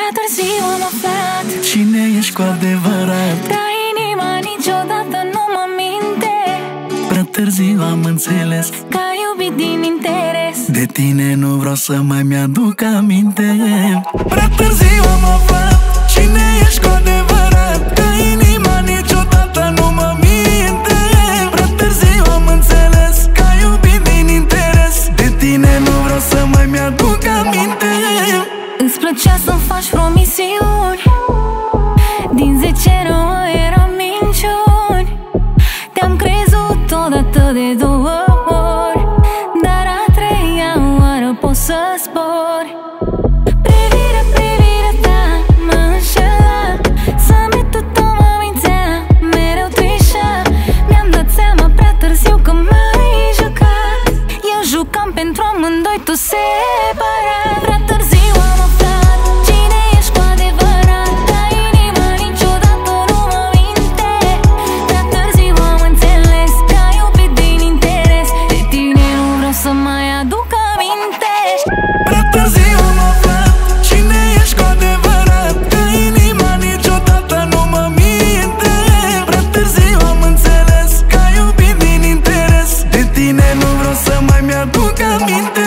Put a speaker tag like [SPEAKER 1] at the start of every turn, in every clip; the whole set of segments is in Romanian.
[SPEAKER 1] Prea târziu am aflat
[SPEAKER 2] cine ești cu adevărat,
[SPEAKER 1] dar inima niciodată nu mă minte.
[SPEAKER 2] prea târziu am înțeles
[SPEAKER 1] Că ai iubit din interes.
[SPEAKER 2] de tine nu vreau să mai mi-aduc aminte. Prea târziu am aflat cine ești cu adevărat, că inima niciodată nu mă minte. Prea târziu am înțeles că ai iubit din interes, de tine nu vreau să mai mi-aduc aminte.
[SPEAKER 1] Îți plăcea să-mi faci promisiuni, din 10 nouă eram minciuni. Te-am crezut odată de 2 ori, dar a 3-a oară pot să spori. Privirea ta mă înșela, zâmbetul tău mă mințea, mereu trișa. Mi-am dat seama prea târziu că m-ai jucat. Eu jucam pentru amândoi, tu separat. Prea târziu am aflat cine ești cu adevărat, dar inima niciodată nu mă minte. Prea târziu am înțeles că ai iubit din interes, de tine nu vreau să mai aduc aminte.
[SPEAKER 2] Prea târziu am aflat cine ești cu adevărat, că inima niciodată nu mă minte. Prea târziu am înțeles că ai iubit din interes, de tine nu vreau să mai mi-aduc aminte.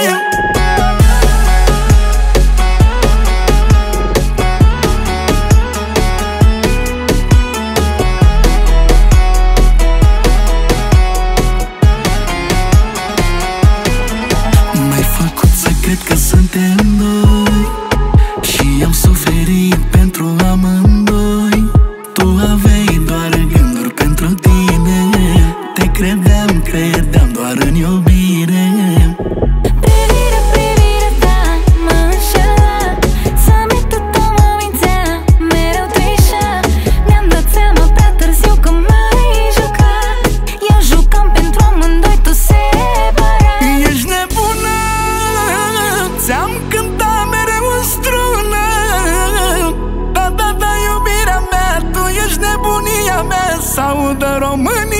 [SPEAKER 2] M-ai făcut să cred că suntem doi și am suferit pentru amândoi. Tu aveai doar gânduri pentru tine, te credeam doar în iubire.
[SPEAKER 1] Privirea ta mă înșela, zâmbetul tău mă mințea, mereu trișa. Mi-am dat seama prea târziu că m-ai jucat. Eu jucam pentru amândoi, tu separat.
[SPEAKER 2] Ești nebună, ți-am cântat mereu în strună. Da, iubirea mea, tu ești nebunia mea, s-audă România.